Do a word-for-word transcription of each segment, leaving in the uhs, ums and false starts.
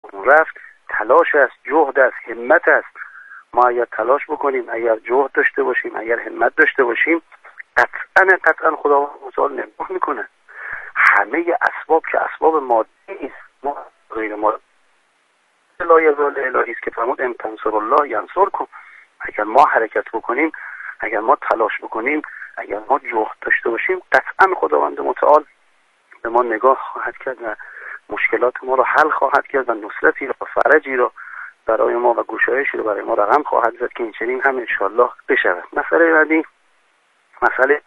رفت تلاش است، جهد است، همت است. ما اگر تلاش بکنیم، اگر جهد داشته باشیم، اگر همت داشته باشیم، قطعا قطعا خداوند متعال نگاه میکنه. همه اسباب که اسباب مادی است، ما غیر مادی لا یزال الهی است که فرمود ان تنصر الله ینصرکم. اگر ما حرکت بکنیم، اگر ما تلاش بکنیم، اگر ما جهد داشته باشیم، قطعا خداوند متعال به ما نگاه خواهد کرد و مشکلات ما رو حل خواهد کرد و نصرتی و فرجی رو برای ما و گشایشی رو برای ما رقم خواهد زد که این چنین هم انشالله بشود. مسئله بعدی مسئله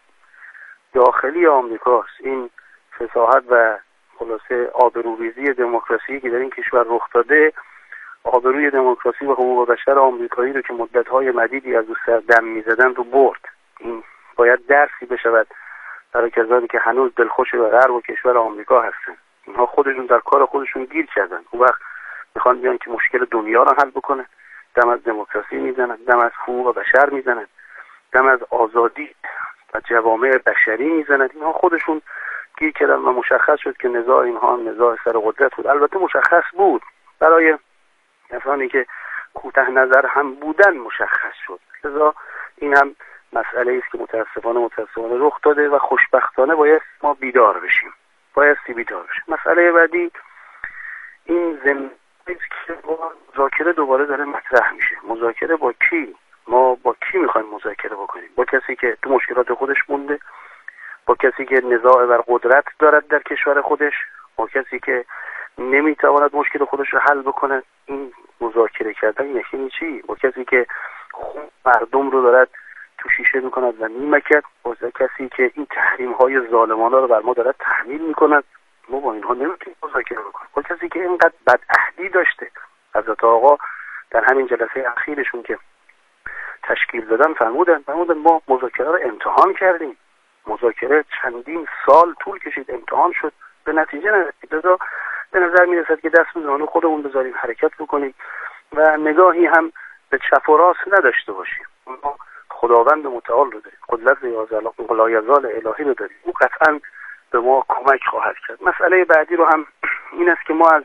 داخلی آمریکاست. این فساحت و خلاصه آبروریزی دموکراسی که در این کشور رخ داده، آبروی دموکراسی و حقوق بشر آمریکایی رو که مدت‌های مدیدی از او سر دم می‌زدن رو برد. این باید درسی بشود برای کسانی که هنوز دلخوش و غرب و کشور آمریکا هستن. اینها خودشون در کار خودشون گیر کردن. اون وقت میخوان بیان که مشکل دنیا رو حل بکنن، دم از دموکراسی میزنن، دم از حقوق بشر میزنن، دم از آزادی و جوامع بشری میزنن. اینها خودشون گیر کردن و مشخص شد که نزاع اینها هم نزاع سر قدرت بود. البته مشخص بود برای کسانی که کوتاه نظر هم بودن، مشخص شد. لذا این هم مسئله است که متاسفانه متاسفانه رخ داده و خوشبختانه باید ما بیدار بشیم. باید بیدار بشیم. مسئله بعدی این زمینه که مذاکره دوباره داره مطرح میشه. مذاکره با کی؟ ما با کی میخوایم مذاکره بکنیم؟ با کسی که تو مشکلات خودش مونده، با کسی که نزاع بر قدرت دارد در کشور خودش، با کسی که نمیتواند مشکل خودش رو حل بکنه. این مذاکره کردن یعنی چی؟ با کسی که خون مردم رو دارد تو شیشه میکند و میمکد، با کسی که این تحریم های ظالمانه رو بر ما دارد تحمیل میکند. ما با اینها نمیتونیم مذاکره بکنیم. با کسی که اینقدر بدعهدی داشته. حضرت آقا در همین جلسه اخیرشون که تشکیل دادن فرمودن فرمودن ما مذاکره رو امتحان کردیم. مذاکره چندین سال طول کشید، امتحان شد، به نتیجه نرسید. لذا به نظر میرسد که دست به زانو خودمون بذاریم، حرکت بکنیم و نگاهی هم به چپ و راست نداشته باشیم. ما خداوند متعال رو داریم، قدرت لایزال الهی رو داریم. او قطعا به ما کمک خواهد کرد. مسئله بعدی رو هم این است که ما از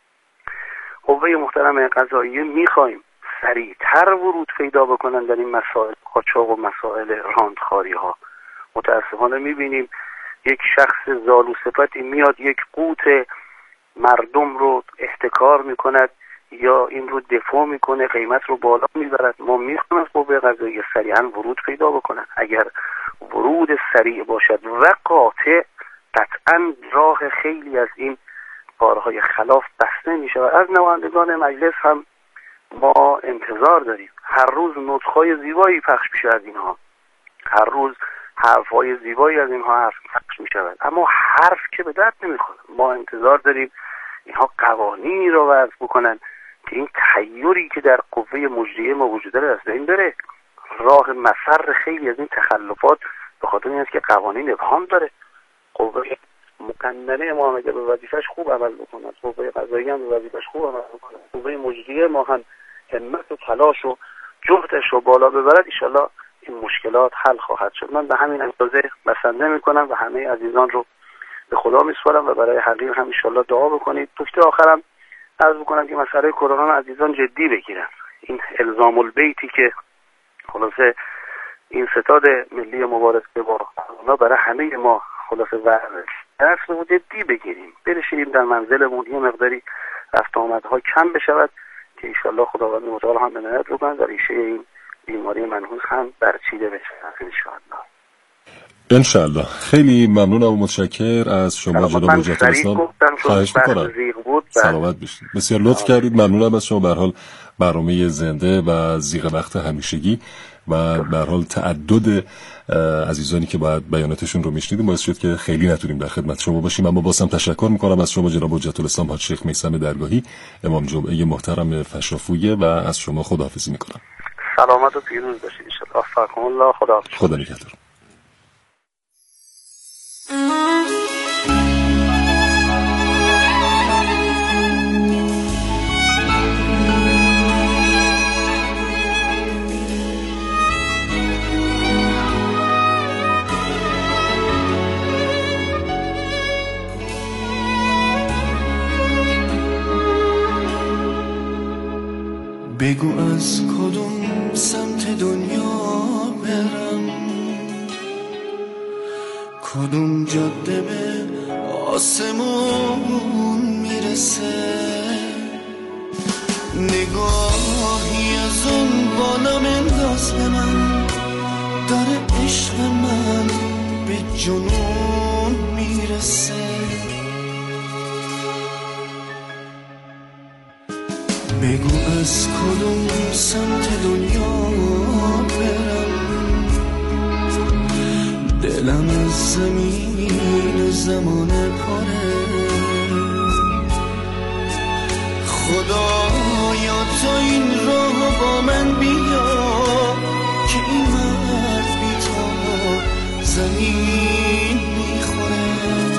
قوه محترم قضاییه میخوایم سریعتر ورود پیدا بکنن در این مسائل قاچاق و مسائل راندخاری ها. متاسفانه میبینیم یک شخص زالو صفتی میاد یک قوت مردم رو احتکار میکند یا این رو دفاع میکنه، قیمت رو بالا میبرد. ما میخوایم از قوه قضاییه سریعا ورود پیدا بکنن. اگر ورود سریع باشد و قاطع، قطعا راه خیلی از این کارهای خلاف بسته میشه و از نمایندگان مجلس هم ما انتظار داریم. هر روز نطقهای زیبایی پخش میشه از اینها، هر روز حرفهای زیبایی از اینها حرف پخش میشود، اما حرف که به درد نمیخوره. ما انتظار داریم اینها قوانینی رو وضع بکنن که این تحیری که در قوه مجریه ما وجود داره از بین بره. راه مفر خیلی از این تخلفات به خاطر این است که قوانین ابهام داره. قوه مقننه ما هم اگر به وظیفش خوب عمل بکنه، قوه قضاییه هم به وظیفش خوب عمل بکنه، قوه مجریه ما هم همت و تلاش و جهدش رو بالا ببرد، ان شاءالله این مشکلات حل خواهد شد. من به همین اندازه بسنده میکنم و همه عزیزان رو به خدا میسپارم و برای حقیر هم ان شاءالله دعا بکنید. نکته آخرم عرض بکنم که مسئله کرونا عزیزان جدی بگیرن. این الزام البیتی که خلاصه این ستاد ملی مبارزه با کرونا برای همه ما خلاصه ورزش درس رو جدی بگیریم، بنشینیم در منزلمون، یه مقداری رفت آمدها کم بشود که ان شاءالله خداوند متعال هم عنایت بکنه و ریشه این بیماری منحوس هم برچیده بشه ان شاءالله. ان شاءالله. خیلی ممنونم و متشکر از شما جناب حجت الاسلام. خواهش می‌کنم. سلامت باشید. بسیار لطف کردید. ممنونم از شما. به هر حال برنامه زنده و زیغ وقت همیشگی و به هر حال تعدد عزیزانی که باید بیاناتشون رو میشنیدیم باعث شد که خیلی نتونیم در خدمت شما باشیم، اما بازم تشکر میکنم از شما جناب حجت الاسلام حاج شیخ میثم درگاهی، امام جمعه محترم فشافویه، و از شما خداحافظی میکنم. سلامت و پیروز باشید ان شاء الله. افقكم الله. خدا خدا نگهدار. بگو از کدوم سمت دنیا برم، کدوم جاده به آسمون میرسه، نگاهی از اون بالا منداز به من، داره عشق من به جنون میرسه. بگو از کدوم سمت دنیا برم، دلم از زمین زمان پاره، خدایا تا این راه با من بیا که این مرد بی تا زمین میخوره،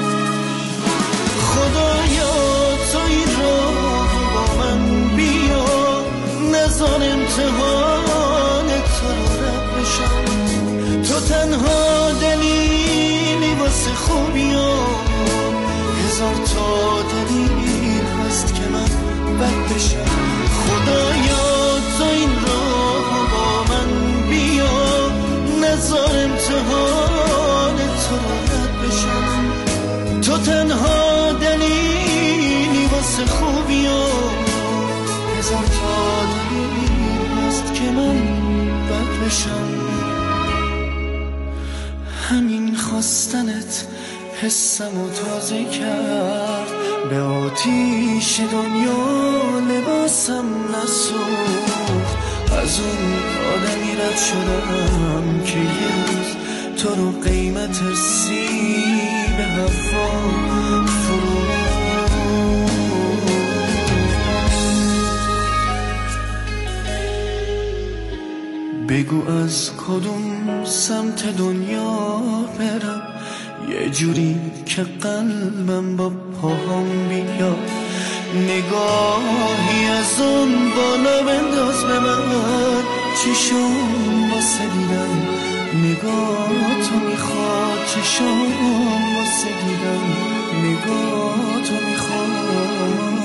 خدایا تا این راه با من بیا نزار امتحان تو رو رد بشم، تو تنها دلیلی واسه خوبیام، هزار تا دلیل هست که من بد بشم، خدایا تو این راه با من بیا نزار امتحان تو رو رد بشم، تو تنها دلیلی واسه خوبیام، هزار تا دلیل هست که من بد بشم. همین خواستنت حسمو تازه کرد، به آتیش دنیا لباسم نسوخت، از اون آدمی رد شدم که یه روز تو رو قیمت سیب هوا فروخت. بگو از کدوم سمت دنیا برم، یه جوری که قلبم با پاهم بیاد، نگاهی از اون بالا بنداز به من، چشم واسه دیدن نگاه تو میخواد، چشم واسه دیدن نگاه تو میخواد،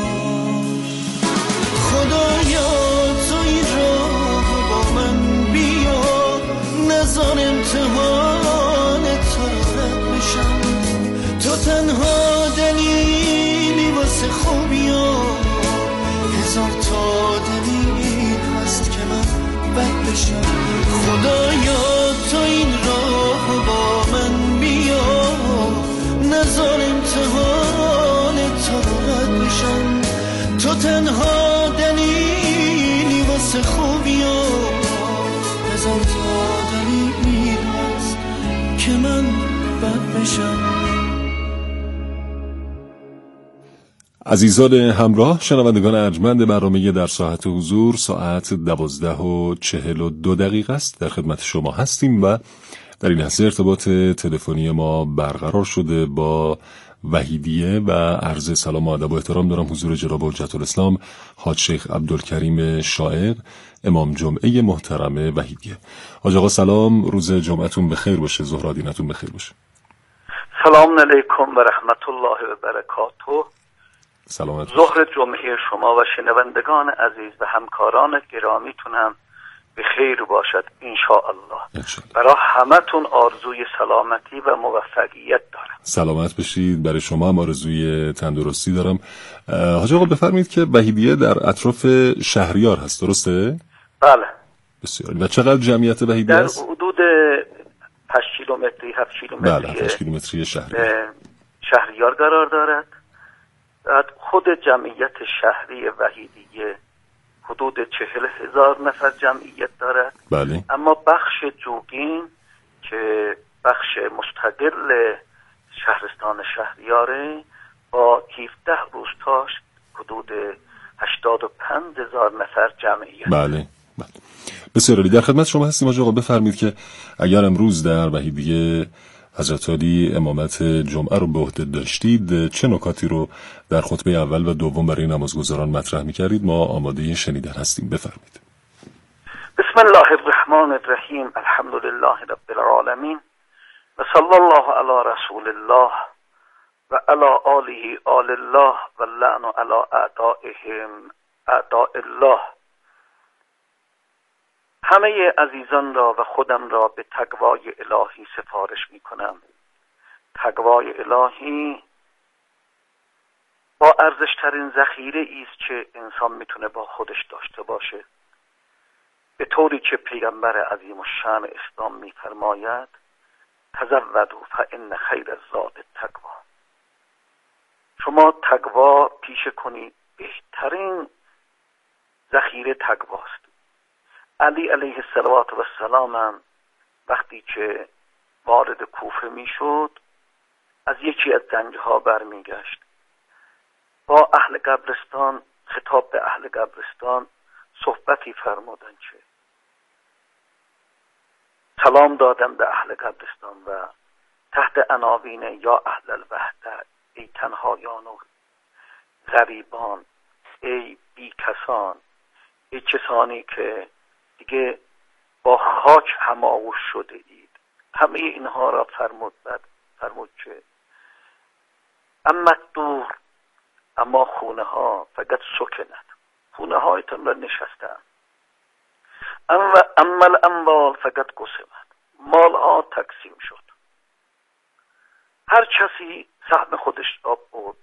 خدایا تو این راه با من بیا نزار امتحان تو رو رد بشم، تو تنها دلیلی واسه خوبیام، هزار تا دلیل هست که من بد بشم، خدایا تو این راه با من بیا نزار امتحان تو رو رد بشم، تو تنها دلیلی واسه خوبیام، هزار تا دلیل هست که من بد بشم. عزیزان همراه، شنوندگان ارجمند برنامه در ساعت حضور، ساعت دوازده و چهل و دو دقیقه است در خدمت شما هستیم و در این لحظه ارتباط تلفنی ما برقرار شده با وحیدیه و عرض سلام و ادب و احترام دارم حضور جناب حجت الاسلام حاج شیخ عبدالکریم شاعر، امام جمعه محترم وحیدیه. حاج آقا سلام، روز جمعتون بخیر باشه، ظهر دینتون بخیر باشه. سلام علیکم و رحمت الله و برکاته. سلامت. ظهر جمعه شما و شنوندگان عزیز و همکاران گرامیتون هم به خیر باشد ان شاء الله. برای همتون آرزوی سلامتی و موفقیت دارم. سلامت بشید. برای شما هم آرزوی تندرستی دارم. حاج آقا بفرمایید که وحیدیه در اطراف شهریار هست، درسته؟ بله. بسیار. و چقدر جمعیت وحیدیه است؟ در حدود هشت کیلومتری هفت کیلومتری بله هشت کیلومتری شهریار شهریار قرار دارد. خود جمعیت شهری وحیدیه حدود چهل هزار نفر جمعیت دارد. بله. اما بخش جوگین که بخش مستقل شهرستان شهریاره با هفده روستاش حدود هشتاد و پنج هزار نفر جمعیت. بله بله. بسیار عالی. در خدمت شما هستیم حاج آقا. بفرمایید که اگر امروز در وحیدیه حضرت علی امامت جمعه رو به عهده داشتید، چه نکاتی رو در خطبه اول و دوم برای نمازگزاران مطرح می‌کردید؟ ما آماده شنیدن هستیم. بفرمایید. بسم الله الرحمن الرحیم. الحمد لله رب العالمین و صلی الله علی رسول الله و علی آله آل الله و لعن علی اعدائهم اعداء الله. همه عزیزان را و خودم را به تقوای الهی سفارش می کنم. تقوای الهی با ارزشترین ذخیره ایست که انسان میتونه با خودش داشته باشه، به طوری که پیغمبر عظیم الشأن اسلام میفرماید تزودوا فان خیر الزاد التقوی. شما تقوا پیشه کنید، بهترین ذخیره تقواست. علی علیه السلام هم وقتی که وارد کوفه میشد از یکی از جنگ‌ها برمیگشت، با اهل قبرستان خطاب به اهل قبرستان صحبتی فرمودند که سلام دادم به اهل قبرستان و تحت عناوین یا اهل الوحده، ای تنهایان و غریبان، ای بی کسان، ای کسانی که دیگه با خاک هماغوش شده اید. همه اینها را فرمود بعد فرمود که اما دور اما خونه ها فقط سکند، خونه هایتان را نشستن. اما اما الاموال فقط قسمت، مال ها تقسیم شد، هر کسی سهم خودش را برد.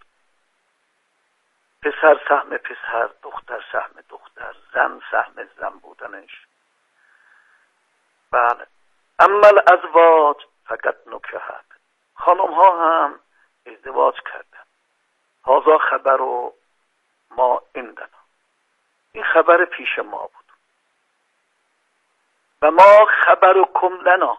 پسر سهم پسر، دختر سهم دختر، زن سهم زن بودنش. بله. اما الازواج فقط نکهت، خانم ها هم ازدواج کردن. هذا خبر و ما عندنا، این خبر پیش ما بود. و ما خبرکم لنا،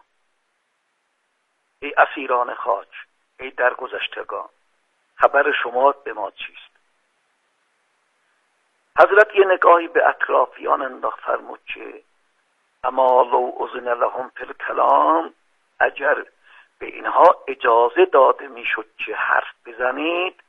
ای اسیران خاک، ای درگذشتگان، خبر شما به ما چیست؟ حضرت یه نگاهی به اطرافیان انداخت، فرمود که اما لو اذن لهم فی الکلام، اگر به اینها اجازه داده میشد که حرف بزنید،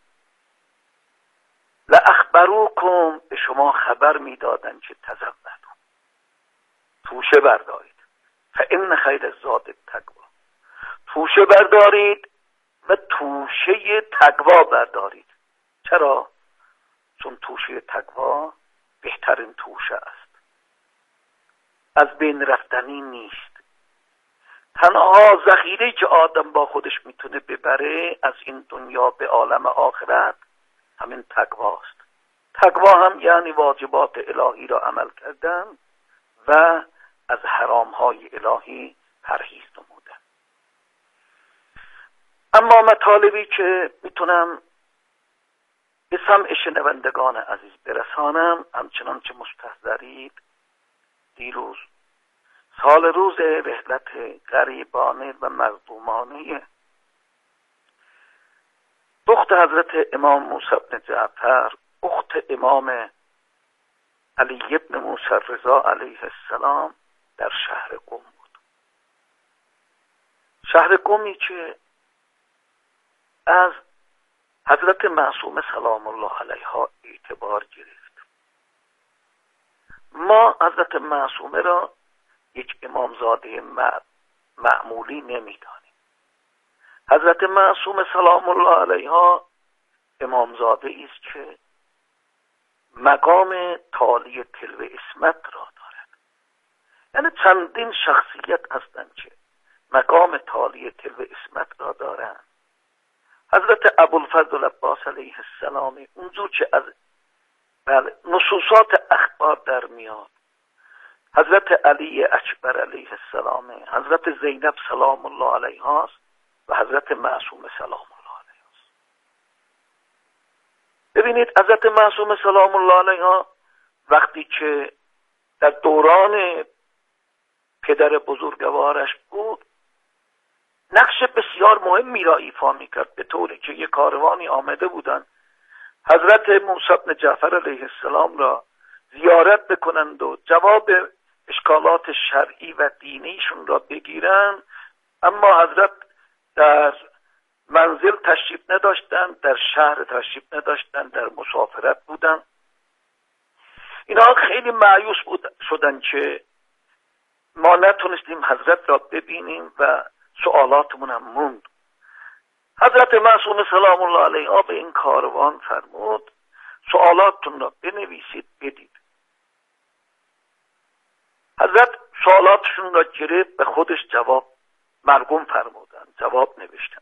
لاخبروکم، به شما خبر میدادن که تزودوا، توشه بردارید. فان خیر الزاد التقوی، توشه بردارید و توشه تقوا بردارید. چرا؟ چون توشه تقوا بهترین توشه است، از بین رفتنی نیست. تنها ذخیره که آدم با خودش میتونه ببره از این دنیا به عالم آخرت همین تقواست. تقوا هم یعنی واجبات الهی را عمل کردن و از حرامهای الهی پرهیز نمودن. اما مطالبی که میتونم به سمع شنوندگان عزیز برسانم، همچنان که مستحضرید، دیروز سال روز رحلت غریبانه و مظلومانه دختر حضرت امام موسی بن جعفر، اخت امام علی ابن موسی رضا علیه السلام، در شهر قم بود. شهر قمی که از حضرت معصومه سلام الله علیها اعتبار گرفت. ما حضرت معصومه را یک امامزاده معمولی نمیدانیم. حضرت معصومه سلام الله علیها امامزاده است که مقام تالی تلو اسمت را دارد. یعنی چندین شخصیت هستند که مقام تالی تلو اسمت را دارند. حضرت ابوالفضل عباس علیه السلام، اونجور که از نصوصات اخبار در میاد، حضرت علی اکبر علیه السلام، حضرت زینب سلام الله علیها و حضرت معصومه سلام الله علیها. ببینید حضرت معصومه سلام الله علیها وقتی که در دوران پدر بزرگوارش بود، نقش بسیار مهمی را ایفا میکرد، به طوری که یک کاروانی آمده بودند حضرت موسی بن جعفر علیه السلام را زیارت بکنند و جواب اشکالات شرعی و دینیشون را بگیرند، اما حضرت در منزل تشریف نداشتند، در شهر تشریف نداشتند، در مسافرت بودند. اینا خیلی مایوس بود شدن که ما نتونستیم حضرت را ببینیم و سوالاتمون هم موند. حضرت معصومه سلام الله علیها به این کاروان فرمود سوالاتتون را بنویسید بدید. حضرت سوالاتشون را گرفت، به خودش جواب مرگوم فرمودن، جواب نوشتن.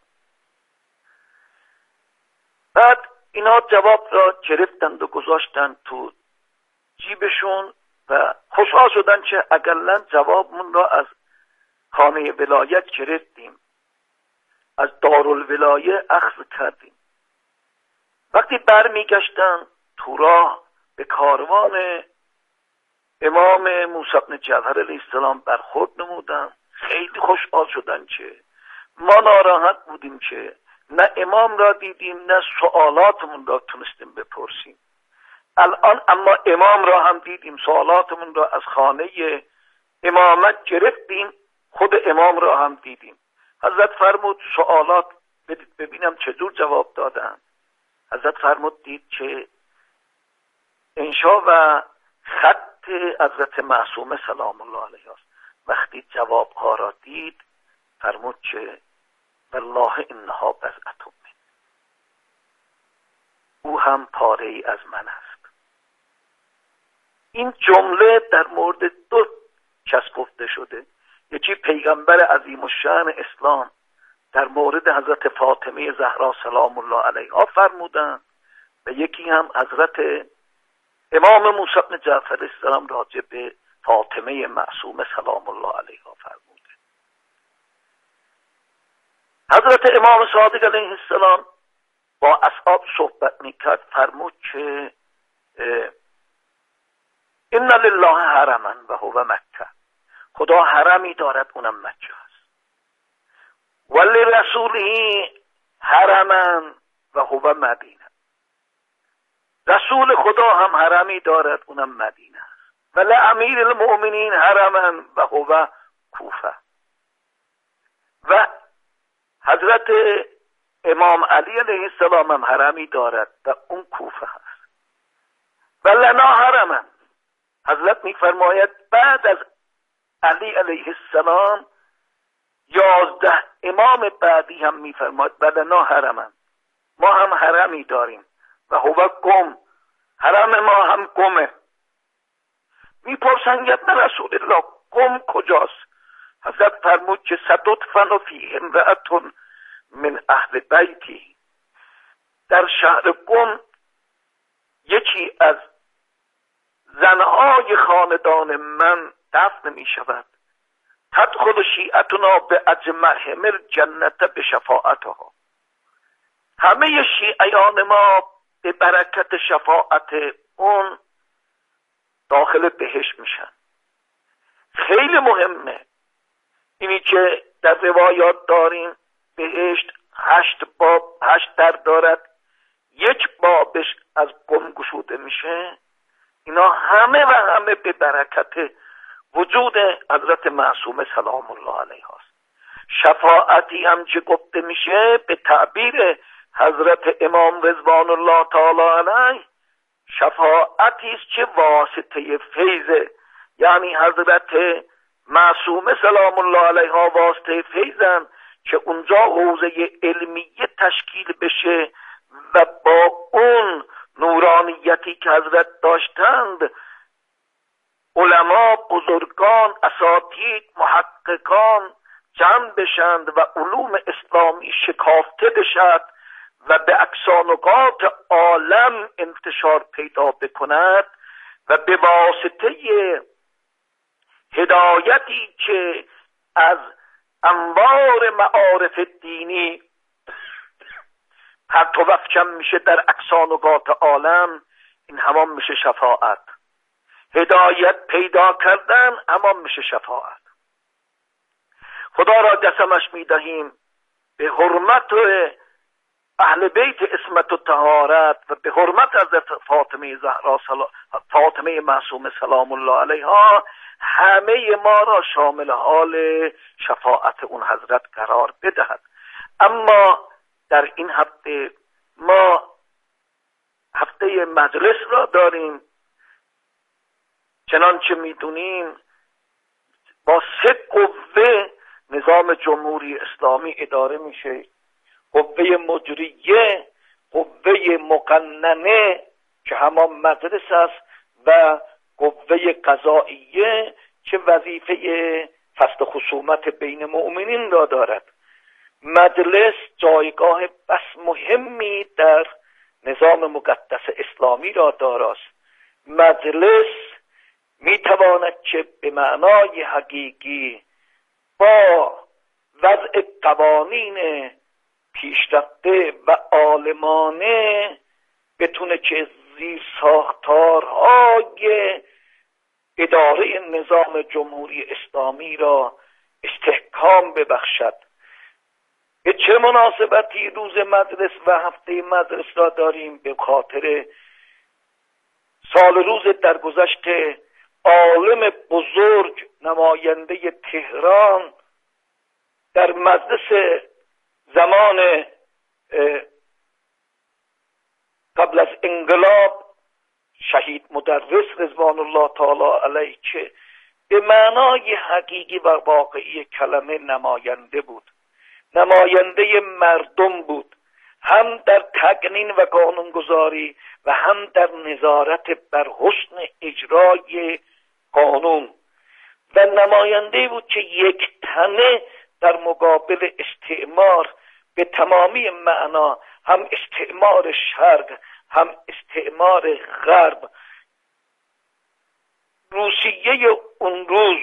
بعد اینا جواب را گرفتند و گذاشتن تو جیبشون و خوشحال شدن که اقلا جوابمون را از خانه ولایت گرفتیم، از دارالولایه اخذ کردیم. وقتی برمیگشتن تو راه به کاروان امام موسی بن جعفر علیه السلام برخورد نمودن. خیلی خوشحال شدن که ما ناراحت بودیم که نه امام را دیدیم نه سوالاتمون را تونستیم بپرسیم. الان اما امام را هم دیدیم، سوالاتمون را از خانه امامت گرفتیم، خود امام را هم دیدیم. حضرت فرمود سوالات بدید ببینم چطور جواب دادن. حضرت فرمود دید که انشا و خط حضرت معصومه سلام الله علیه است. وقتی جواب ها را دید فرمود که والله انها بضعة من، او هم پاره ای از من است. این جمله در مورد دو کس گفته شده. یکی پیغمبر عظیم الشأن اسلام در مورد حضرت فاطمه زهرا سلام الله علیها فرمودن و یکی هم حضرت امام موسی بن جعفر السلام راجع به فاطمه معصومه سلام الله علیها فرموده. حضرت امام صادق علیه السلام با اصحاب صحبت میکرد، فرمود که ان لله حرما و هو مکه، خدا حرمی دارد اونم مکه است. ولی رسوله حرما و هو مدینه، رسول خدا هم حرمی دارد اونم مدینه است. ولی امیر المؤمنین حرما و هو کوفه، و حضرت امام علی علیه السلام هم حرمی دارد و اون کوفه هست. و لنا حرما، حضرت میفرماید بعد از علی علیه السلام یازده امام بعدی هم میفرماید و لنا حرما، ما هم حرمی داریم و هو قم، حرم ما هم قمه. میپرسن یا رسول الله قم کجاست؟ حضرت فرمود که ستدفن فی امرأة من اهل بیتی، در شهر قم یکی از زنهای خاندان من دفن می شود. تدخل شیعتنا به اجمعهم الجنت به شفاعتها، همه شیعیان ما به برکت شفاعت اون داخل بهشت میشن. خیلی مهمه اینی که در روایات داریم بهشت هشت باب هشت در دارد، یک بابش از قم گشوده میشه. اینا همه و همه به برکت وجود حضرت معصومه سلام الله علیها است. شفاعتی هم که گفته میشه به تعبیر حضرت امام رضوان الله تعالی علیه، شفاعتی است که واسطه فیضه، یعنی حضرت معصومه سلام الله علیها واسطه فیضن که اونجا حوزه علمیه تشکیل بشه و با اون نورانیتی که حضرت داشتند علما، بزرگان، اساتید، محققان جمع بشند و علوم اسلامی شکافته بشد و به اکسانقاط عالم انتشار پیدا بکند و به واسطه هدایتی که از انوار معارف دینی پرتو افکن میشه در اکسانقاط عالم، این همان میشه شفاعت. هدایت پیدا کردن همان میشه شفاعت. خدا را قسمش میدهیم به حرمت اهل بیت عصمت و طهارت و به حرمت حضرت فاطمه زهرا سلا... فاطمه معصومه سلام الله علیها، همه ما را شامل حال شفاعت اون حضرت قرار بدهد. اما در این هفته ما هفته مجلس را داریم. چنانچه میدونیم با سه قوه نظام جمهوری اسلامی اداره میشه: قوه مجریه، قوه مقننه که همان مجلس است و قوه قضاییه چه وظیفه فصل خصومت بین مؤمنین را دارد. مجلس جایگاه بس مهمی در نظام مقدس اسلامی را داراست. مجلس میتواند که به معنای حقیقی با وضع قوانین پیشرفته و عالمانه بتونه که زیر ساختارهای اداره نظام جمهوری اسلامی را استحکام ببخشد. به چه مناسبتی روز مجلس و هفته مجلس را داریم؟ به خاطر سال روز درگذشت عالم بزرگ نماینده تهران در مجلس زمان قبل از انقلاب شهید مدرس رضوان الله تعالی علیه که به معنای حقیقی و واقعی کلمه نماینده بود، نماینده مردم بود، هم در تقنین و قانونگذاری و هم در نظارت بر حسن اجرای قانون، و نماینده بود که یک تنه در مقابل استعمار به تمامی معنا، هم استعمار شرق هم استعمار غرب، روسیه اون روز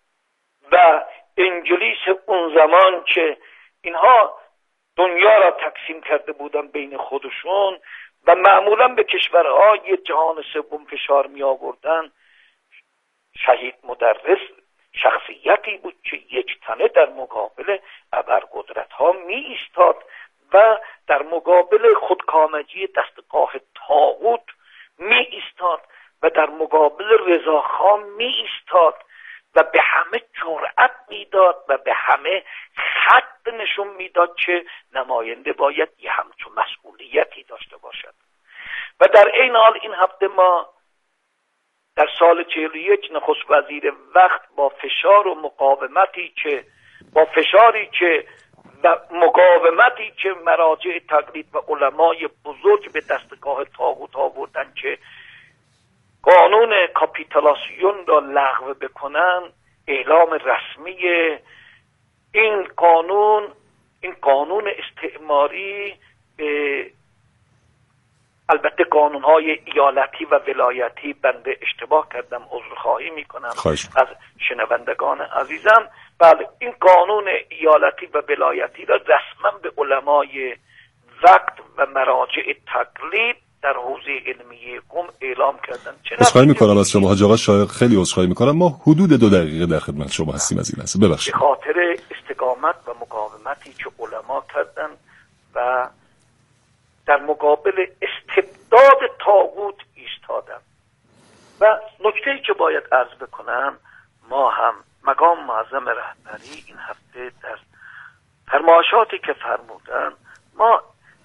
و انگلیس اون زمان که اینها دنیا را تقسیم کرده بودن بین خودشون و معمولا به کشورهای جهان سوم فشار می آوردن، شهید مدرس شخصیتی بود که یک تنه در مقابل ابرقدرت ها می ایستاد و در مقابل خودکامگی دستگاه طاغوت می ایستاد و در مقابل رضاخان می ایستاد و به همه جرأت میداد و به همه خط نشون میداد که نماینده باید یه همچون مسئولیتی داشته باشد. و در این حال این هفته ما در سال چهل و یک نخست وزیر وقت با فشار و مقاومتی که با فشاری که و مقاومتی که مراجع تقلید و علمای بزرگ به دستگاه طاغوت آوردن که قانون کاپیتولاسیون را لغو بکنن، اعلام رسمی این قانون این قانون استعماری به البته قانونهای ایالتی و ولایتی، بنده اشتباه کردم عذرخواهی میکنم از شنوندگان عزیزم، بله این قانون ایالتی و ولایتی را رسما به علمای وقت و مراجع تقلید در حوزه علمیه قم اعلام کردن. عذرخواهی میکنم از شما حاج آقا شایق، خیلی عذرخواهی میکنم، ما حدود دو دقیقه در خدمت شما هستیم از این لحظه، ببخشید. به خاطر استقامت و مقاومتی که علما کردن و در مقابل استبداد طاغوت ایستادن. و نکته‌ای که باید عرض بکنم، ما هم مقام معظم رهبری این هفته در فرمایشاتی که فرمودن، ما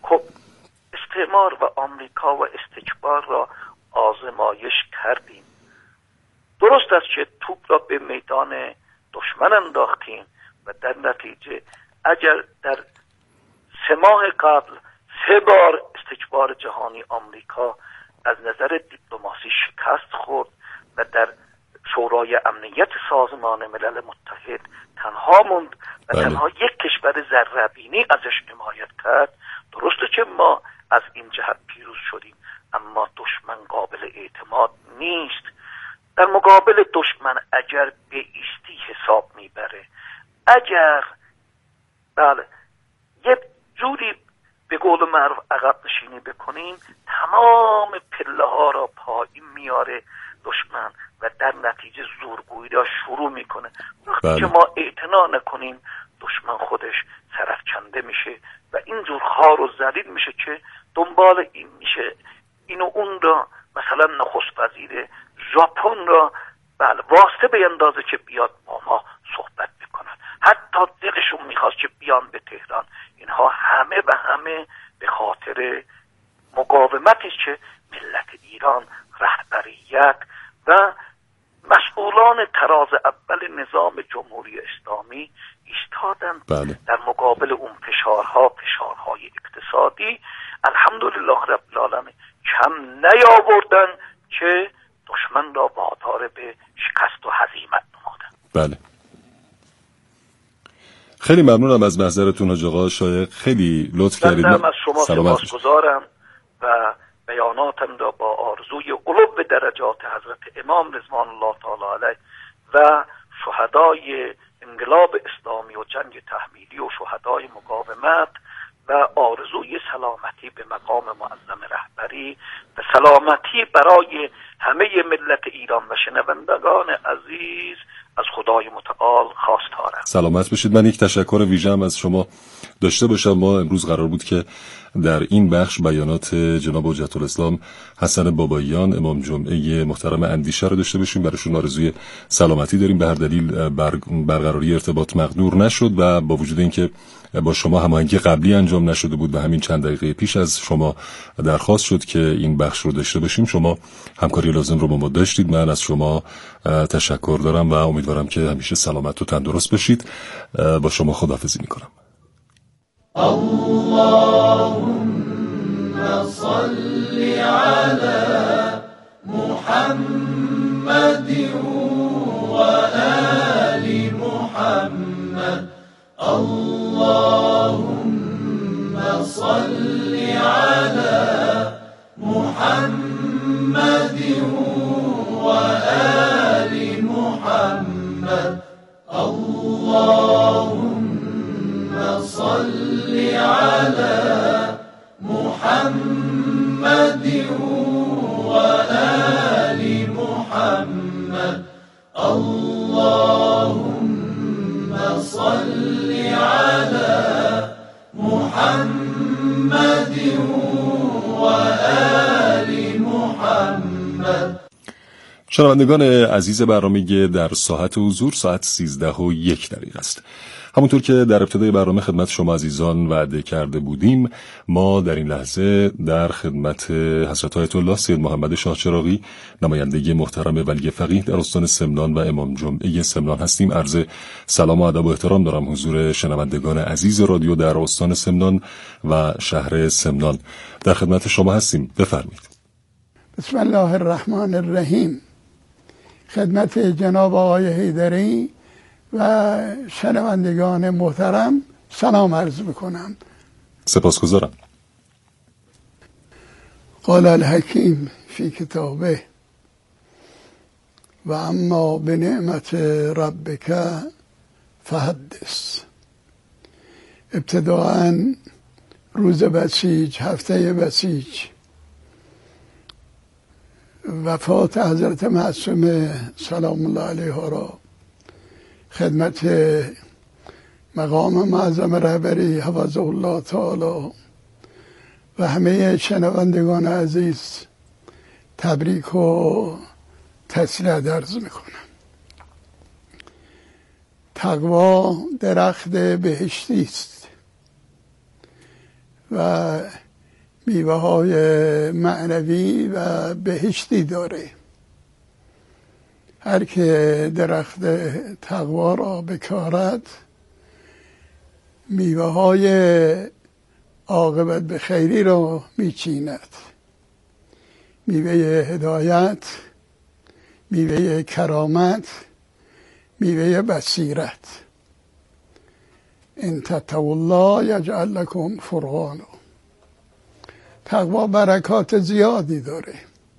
استعمار و آمریکا و استکبار را آزمایش کردیم. درست است که توپ را به میدان دشمن انداختیم و در نتیجه اگر در سه ماه قبل سه بار استکبار جهانی آمریکا از نظر دیپلماسی شکست خورد و در شورای امنیت سازمان ملل متحد تنها موند و بله. تنها یک کشور ذره‌بینی ازش حمایت کرد. درسته که ما از این جهت پیروز شدیم، اما دشمن قابل اعتماد نیست. در مقابل دشمن اگر به ایستی حساب میبره، اگر بله یه جوری به قول معروف عقب نشینی بکنیم، تمام پله ها را پایین میاره دشمن و در نتیجه زورگویی را شروع میکنه. وقتی بله. که ما اعتنا نکنیم، دشمن خودش سرفکنده میشه و اینجور خار و ذلیل میشه که دنبال این میشه اینو اون را، مثلا نخست وزیر ژاپن را بله واسطه بیندازه که بیاد با ما صحبت بکنن. حتی دلشون میخواست که بیان به تهران. اینها همه و همه به خاطر مقاومتی که ملت ایران، رهبریت و مسئولان تراز اول نظام جمهوری اسلامی ایستادن. بله. در مقابل اون فشارها، فشارهای اقتصادی، الحمدلله رب العالمین کم نیاوردن که دشمن را وادار به شکست و هزیمت نمایند. بله. خیلی ممنونم از محضرتون حاج آقا شایق، خیلی لطف کردید. من از شما سپاسگزارم و بیاناتم را با آرزوی علو به درجات حضرت امام رضوان الله تعالی علیه و شهدای انقلاب اسلامی و جنگ تحمیلی و شهدای مقاومت و آرزوی سلامتی به مقام معظم رهبری و سلامتی برای همه ملت ایران و شنوندگان عزیز از خدای متعال خواستارم. سلامت باشید. من یک تشکر ویژه‌ام از شما داشته باشم. ما امروز قرار بود که در این بخش بیانات جناب حجت الاسلام حسن باباییان امام جمعه محترم اندیشه رو داشته باشیم. براشون آرزوی سلامتی داریم. به هر دلیل برقراری ارتباط مقدور نشد و با وجود اینکه با شما هماهنگی قبلی انجام نشده بود و همین چند دقیقه پیش از شما درخواست شد که این بخش رو داشته باشیم، شما همکاری لازم رو با ما داشتید. من از شما تشکر دارم و امیدوارم که همیشه سلامت و تندرست باشید. با شما خداحافظی میکنم. اللهم صل على محمد و آل محمد. اللهم صل على محمد و آل محمد. اللهم صل على محمد و آل محمد. اللهم صل على محمد و آل محمد. شنوندگان عزیز برنامه در ساعت حضور ساعت سیزده و یک دقیقه است. همونطور که در ابتدای برنامه خدمت شما عزیزان وعده کرده بودیم، ما در این لحظه در خدمت حضرت آیت الله سید محمد شاه چراغی نماینده محترم ولی فقیه در استان سمنان و امام جمعه سمنان هستیم. عرض سلام و ادب و احترام دارم حضور شنوندگان عزیز رادیو در استان سمنان و شهر سمنان. در خدمت شما هستیم، بفرمایید. بسم الله الرحمن الرحیم. خدمت جناب آقای حیدری و شنوندگان محترم سلام عرض میکنم. سپاسگزارم. قال الحکیم فی کتابه و اما به نعمت ربک فحدث. ابتداءً روز بسیج، هفته بسیج، وفات حضرت معصومه سلام الله علیها را خدمت مقام معظم رهبری حفظه الله تعالی و همه شنوندگان عزیز تبریک و تسلیت عرض میکنم. تقوا درخت بهشتی است و میوه های معنوی و بهشتی داره. هر که درخت تقوا را بکارد میوه های عاقبت به خیری را میچیند. میوه هدایت، میوه کرامت، میوه بصیرت. ان تتقوا الله یجعل لکم فرقانا. تقوا برکات زیادی داره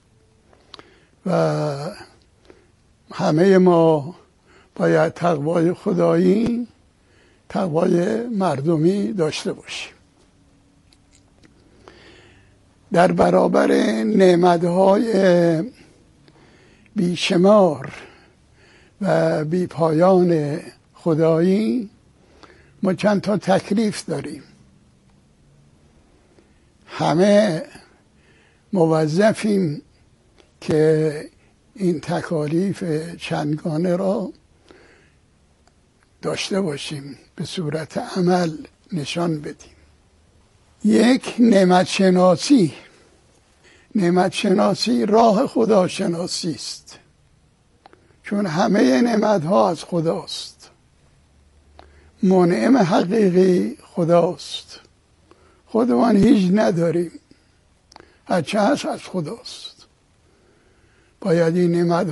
و همه ما باید تقوای خدایی، تقوای مردمی داشته باشیم. در برابر نعمتهای بیشمار و بیپایان خدایی ما چند تا تکلیف داریم. همه موظفیم که این تکالیف چندگانه را داشته باشیم، به صورت عمل نشان بدیم. یک، نعمت شناسی. نعمت شناسی راه خدا شناسی است، چون همه نعمت ها از خداست. منعم حقیقی خداست، خودمان هیچ نداریم، هرچه هست از خداست. باید این نعمت